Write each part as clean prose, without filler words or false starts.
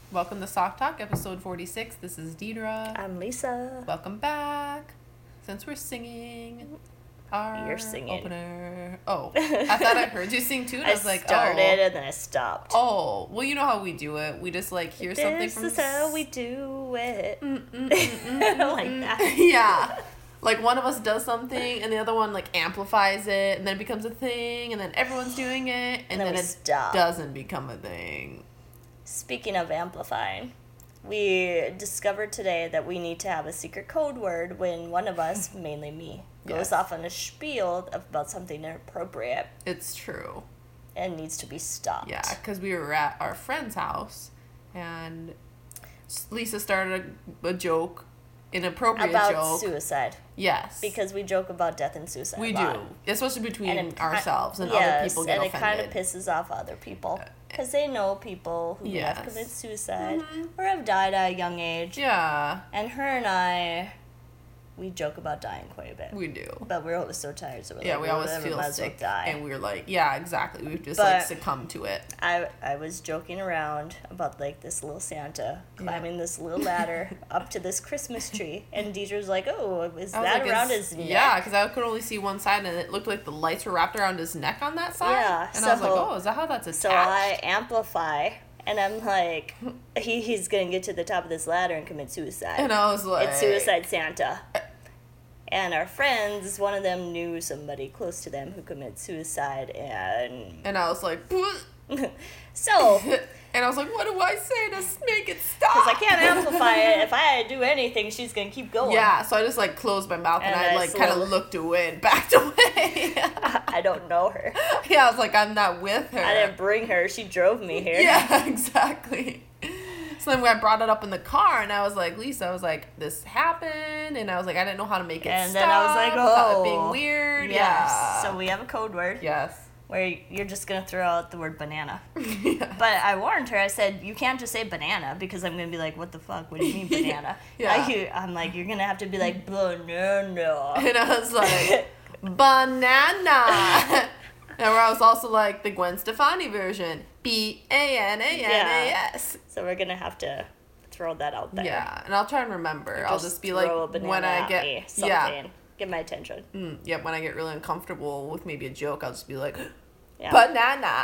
Welcome to Sock Talk, episode 46. This is Deidre. I'm Lisa. Welcome back. Since we're singing our You're singing. opener. Oh, I thought I heard you sing too, and I was like, started and then I stopped. Oh, well, you know how we do it. We just like hear something from... This is how we do it. Like that. Yeah. Like one of us does something and the other one like amplifies it and then it becomes a thing and then everyone's doing it and then it stop. doesn't become a thing. Speaking of amplifying, we discovered today that we need to have a secret code word when one of us, mainly me, goes off on a spiel about something inappropriate. It's true. And needs to be stopped. Yeah, because we were at our friend's house and Lisa started a joke, inappropriate about joke. Suicide. Yes. Because we joke about death and suicide. We a lot. do. Especially between and ourselves and other people get offended. And it kind of pisses off other people. Because they know people who have committed suicide or have died at a young age. Yeah. And her and I, we joke about dying quite a bit. We do. But we're always so tired, so we're we always feel sick. And we're like, yeah, exactly. We've just like succumbed to it. I was joking around about like this little Santa climbing this little ladder up to this Christmas tree. And Deidre's like, oh, is that like, around his neck? Yeah, because I could only see one side and it looked like the lights were wrapped around his neck on that side. Yeah. And I was like, oh, is that how that's attached? So I amplify. And I'm like, he's going to get to the top of this ladder and commit suicide. And I was like... It's Suicide Santa. And our friends, one of them knew somebody close to them who committed suicide, and I was like... So... And I was like, what do I say to make it stop? Because I can't amplify it. If I do anything, she's going to keep going. Yeah, so I just, like, closed my mouth and I like, kind of looked away and backed away. I don't know her. Yeah, I was like, I'm not with her. I didn't bring her. She drove me here. Yeah, exactly. So then I brought it up in the car, and I was like, Lisa, I was like, this happened, and I was like, I didn't know how to make it stop. And then I was like, oh. Being weird. Yes. Yeah. So we have a code word. Yes. Where you're just going to throw out the word banana. Yes. But I warned her, I said, you can't just say banana, because I'm going to be like, what the fuck? What do you mean banana? Yeah. I'm like, you're going to have to be like, banana. And I was like, banana. And where I was also like, the Gwen Stefani version, Bananas. So we're going to have to throw that out there. Yeah, and I'll try and remember. I'll just be like, when I get... Get my attention. When I get really uncomfortable with maybe a joke, I'll just be like, yeah. Banana.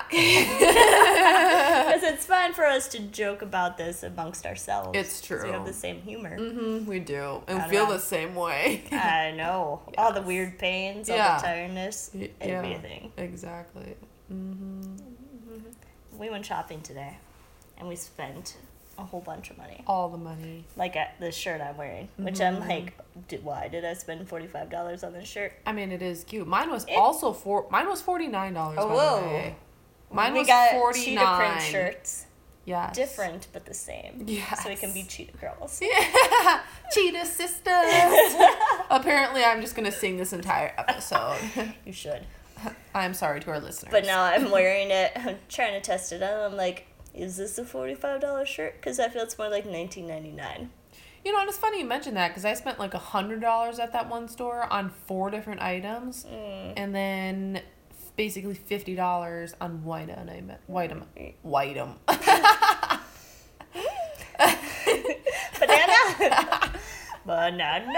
Because it's fine for us to joke about this amongst ourselves. It's true. We have the same humor. Mm-hmm, we do. And we feel the same way. I know. Yes. All the weird pains, all the tiredness, everything. Exactly. Mm-hmm. We went shopping today, and we spent a whole bunch of money. All the money. Like the shirt I'm wearing, which I'm like, why did I spend $45 on this shirt? I mean, it is cute. Mine was also mine was $49. Oh, whoa! Mine was got $49. cheetah print shirts. Yeah. Different but the same. Yes. So we can be cheetah girls. Yeah. Cheetah sisters. Apparently, I'm just gonna sing this entire episode. You should. I'm sorry to our listeners. But now I'm wearing it. I'm trying to test it out. I'm like, is this a $45 shirt? Because I feel it's more like $19.99. You know, and it's funny you mentioned that because I spent like $100 at that one store on 4 different items, and then basically $50 on Whitem. Banana. Banana.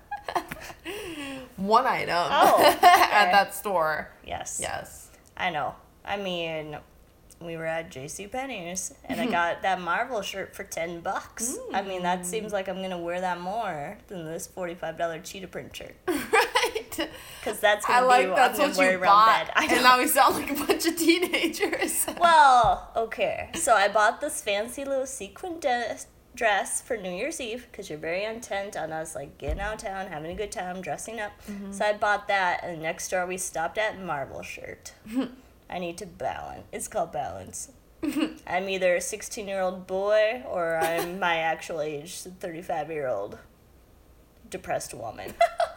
One item. Oh, okay. At that store. Yes. Yes. I know. I mean, we were at JCPenney's, and I got that Marvel shirt for $10. I mean, that seems like I'm going to wear that more than this $45 cheetah print shirt. Right. Because that's going to be what I'm going to wear around bed. And now we sound like a bunch of teenagers. Well, okay. So I bought this fancy little sequin dress for New Year's Eve, because you're very intent on us, like, getting out of town, having a good time, dressing up. So I bought that, and next door we stopped at Marvel shirt. I need to balance. It's called balance. I'm either a 16-year-old boy or I'm my actual age, 35-year-old depressed woman.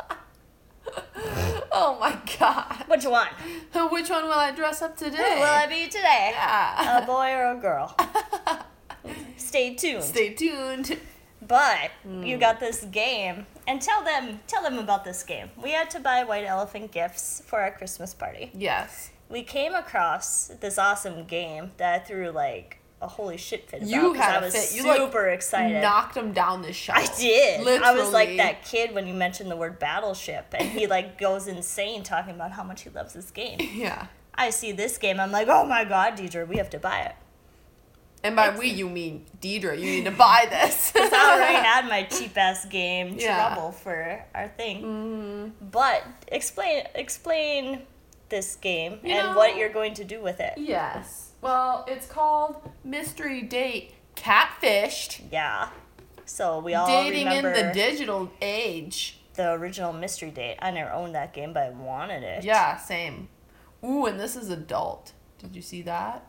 Oh my God. Which one? Which one will I dress up today? Who will I be today? Yeah. A boy or a girl? Stay tuned. Stay tuned. But you got this game, and tell them about this game. We had to buy white elephant gifts for our Christmas party. Yes. We came across this awesome game that I threw like a holy shit fit about. You had I was a fit. You super excited. Knocked him down the shelf. I did. Literally. I was like that kid when you mentioned the word battleship, and he like goes insane talking about how much he loves this game. Yeah. I see this game, I'm like, oh my god, Deidre, we have to buy it. And by we, you mean Deidre. You need to buy this. Because I already had my cheap ass game Yeah. Trouble for our thing. Mm-hmm. But explain this game You and know- what you're going to do with it. Yes. Well, it's called Mystery Date Catfished. Yeah. So we all Dating in remember the digital age. the original Mystery Date. I never owned that game, but I wanted it. Yeah, same. Ooh, and this is adult. Did you see that?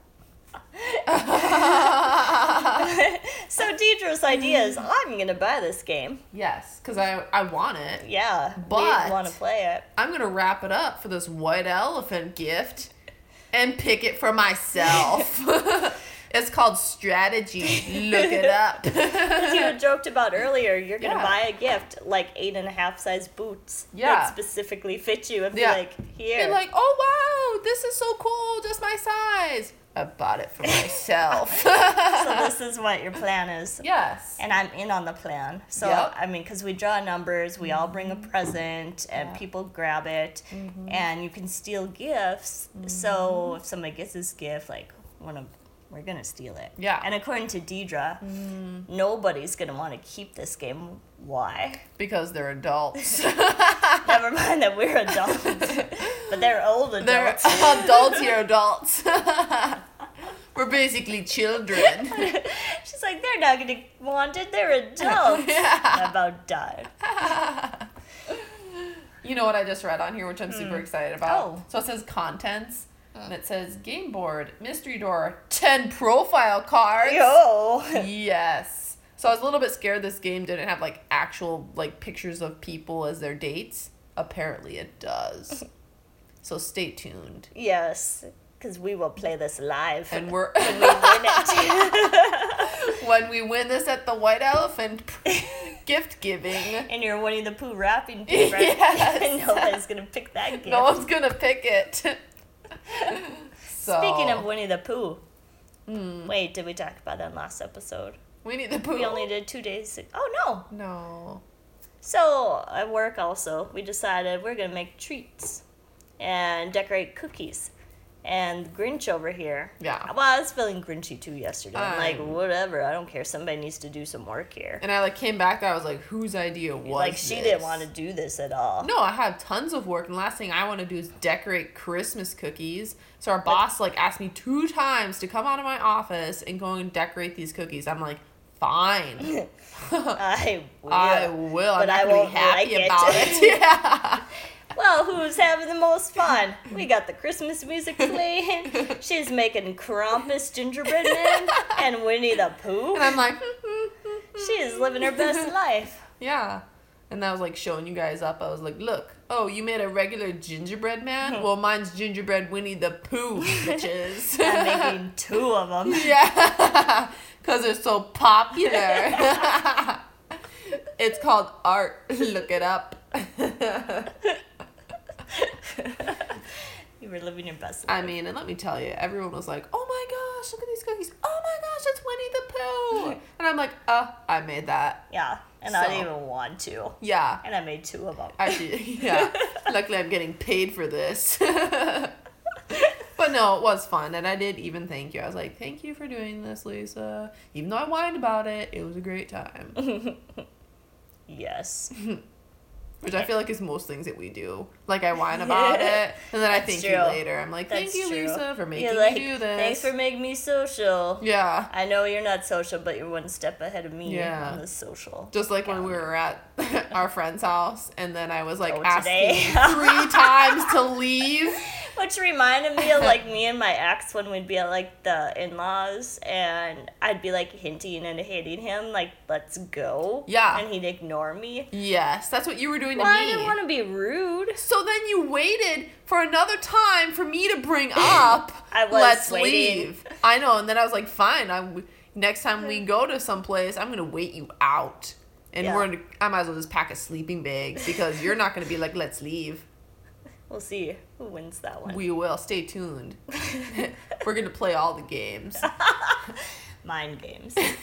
So Deidre's idea is, I'm going to buy this game. Yes, because I want it. Yeah. But- we want to play it. I'm going to wrap it up for this white elephant gift and pick it for myself. It's called Strategy. Look it up. As you had joked about earlier, you're going to Yeah. buy a gift, like 8.5 size boots Yeah. that specifically fit you and Yeah. be like, here. You're like, oh, wow, this is so cool, just my size. I bought it for myself. So this is what your plan is. Yes. And I'm in on the plan. So, Yep. I mean, because we draw numbers, we all bring a present, and Yeah. people grab it, and you can steal gifts. So if somebody gets this gift, like, we're going to steal it. Yeah. And according to Deidre, nobody's going to want to keep this game. Why? Because they're adults. Never mind that we're adults. But they're old They're adults. adults here, adults. We're basically children. She's like, they're not going to want it. They're adults. Yeah. I about died. You know what I just read on here, which I'm super excited about? Oh. So it says contents, and it says game board, mystery door, 10 profile cards. Yo. Yes. So I was a little bit scared this game didn't have like actual like pictures of people as their dates. Apparently it does. So stay tuned. Yes, because we will play this live. And we're when we win it. when we win this at the White Elephant gift giving, And you're Winnie the Pooh wrapping paper. Yes. Nobody's going to pick that gift. no one's gonna pick it. So Speaking of Winnie the Pooh. Wait, did we talk about that last episode? Winnie the Pooh. We only did 2 days. Oh, no. No. So, at work also, we decided we're going to make treats and decorate cookies. And Grinch over here. Yeah. Well, I was feeling Grinchy too yesterday. I'm like, I'm- whatever. I don't care. Somebody needs to do some work here. And I like came back there. I was like, whose idea was Like, she this? didn't want to do this at all. No, I have tons of work, and the last thing I want to do is decorate Christmas cookies. So our boss like asked me 2 times to come out of my office and go and decorate these cookies. I'm like, fine, I will. I will. But I'm I not gonna won't be happy like it. about it. Yeah. Well, who's having the most fun? We got the Christmas music playing. She's making Krampus gingerbread man and Winnie the Pooh. And I'm like, She is living her best life. yeah. And I was like showing you guys up. I was like, look, oh, you made a regular gingerbread man? Well, mine's gingerbread Winnie the Pooh, bitches. I'm making 2 of them. Yeah, because they're so popular. It's called art. Look it up. You were living your best I life. mean, and let me tell you, everyone was like, oh my gosh, look at these cookies. Oh my gosh, it's Winnie the Pooh. And I'm like, I made that. Yeah, and I So. didn't even want to. Yeah. And I made 2 of them. Yeah. Luckily, I'm getting paid for this. But no, it was fun. And I did even thank you. I was like, thank you for doing this, Lisa. Even though I whined about it, it was a great time. Yes. Which I feel like is most things that we do. Like, I whine about it, and then I That's thank true. you later. I'm like, thank That's you, true. Lisa, for making You're like, me do this. thanks for making me social. Yeah. I know you're not social, but you're one step ahead of me Yeah. on the social. Just like when we were at our friend's house, and then I was like Oh, asking today? 3 times to leave. Which reminded me of like me and my ex when we'd be at like the in-laws and I'd be like hinting and hitting him like, let's go. Yeah. And he'd ignore me. Yes, that's what you were doing to Well, me. I didn't want to be rude. So then you waited for another time for me to bring up, I was let's waiting. leave. I know, and then I was like, fine, next time we go to someplace, I'm going to wait you out. And Yeah. I might as well just pack a sleeping bag because you're not going to be like, let's leave. We'll see who wins that one. We will. Stay tuned. We're going to play all the games. Mind games.